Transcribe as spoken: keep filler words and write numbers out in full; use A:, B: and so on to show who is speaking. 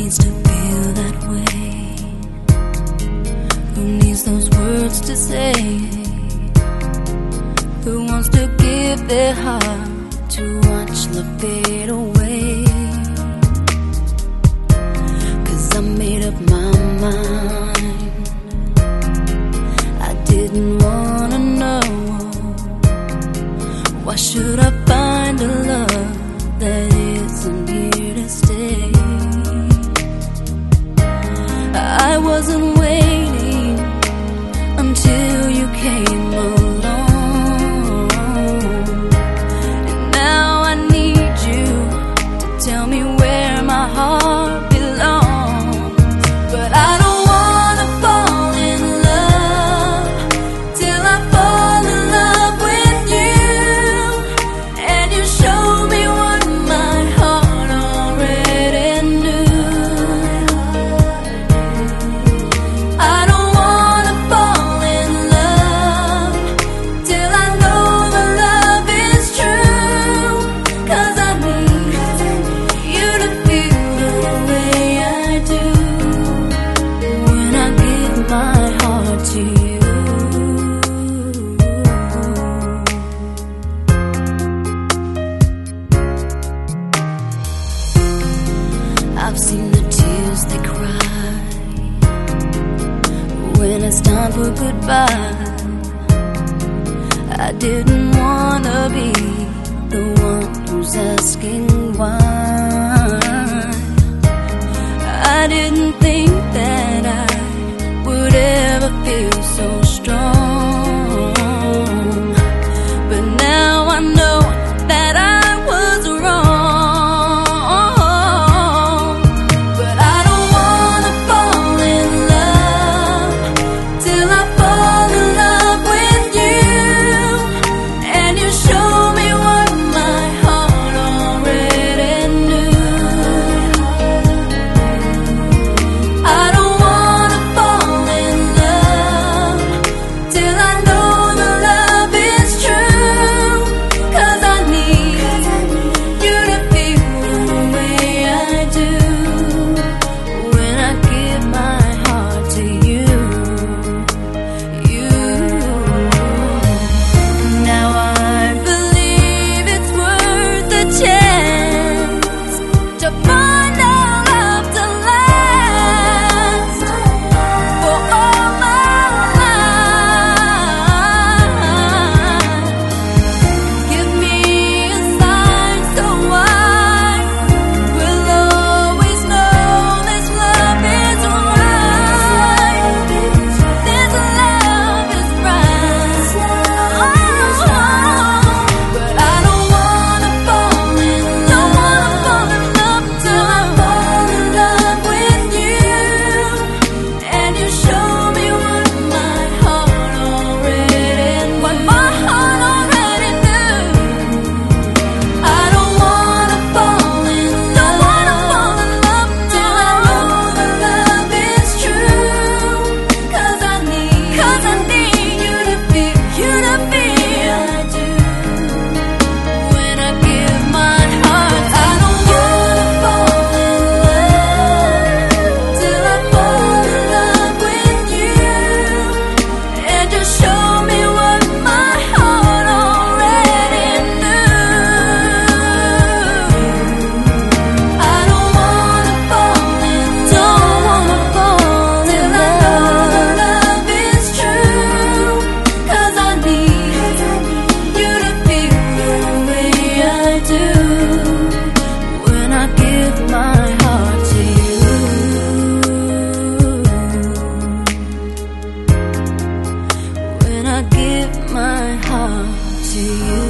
A: needs to feel that way? Who needs those words to say? Who wants to give their heart to watch love fade away? 'Cause I made up my mind. I didn't wanna know. Why should I find a love that isn't here to stay? I wasn't waiting until you came along, and now I need you to tell me where my heart belongs. But I don't wanna fall in love till I fall in love with you, and you show me what my heart already knew. I don't wanna fall in love till I know the love is true, 'cause I need you to feel the way I do when I give my heart to you. I've seen the tears they cry when it's time for goodbye. I didn't wanna be the one who's asking why. I didn't think that I would ever feel so strong, but now I know that I was wrong. But I don't wanna fall in love till I fall in love with you, and you show me what my heart already knew. I don't wanna fall in love till I know the love is true, 'cause I need you to feel the way I do when I give my heart to you. You. Now I believe it's worth a chance to find out love to last for all my life. Give me a sign so I will always know this love is right. This love is right. But I don't wanna fall in love till I fall in love with you, and you show me what my heart already, what my heart already knew. I don't wanna fall in love till I know the love is true, 'cause I need, 'cause I need you to feel, you to feel I do when I give my heart. I don't wanna fall in love till I fall in love with you, and you show me what my heart already knew. I don't wanna fall in love, don't wanna fall till I know the love is true, 'cause I need you to feel the way I do when I give my heart to you. When I give my heart to you.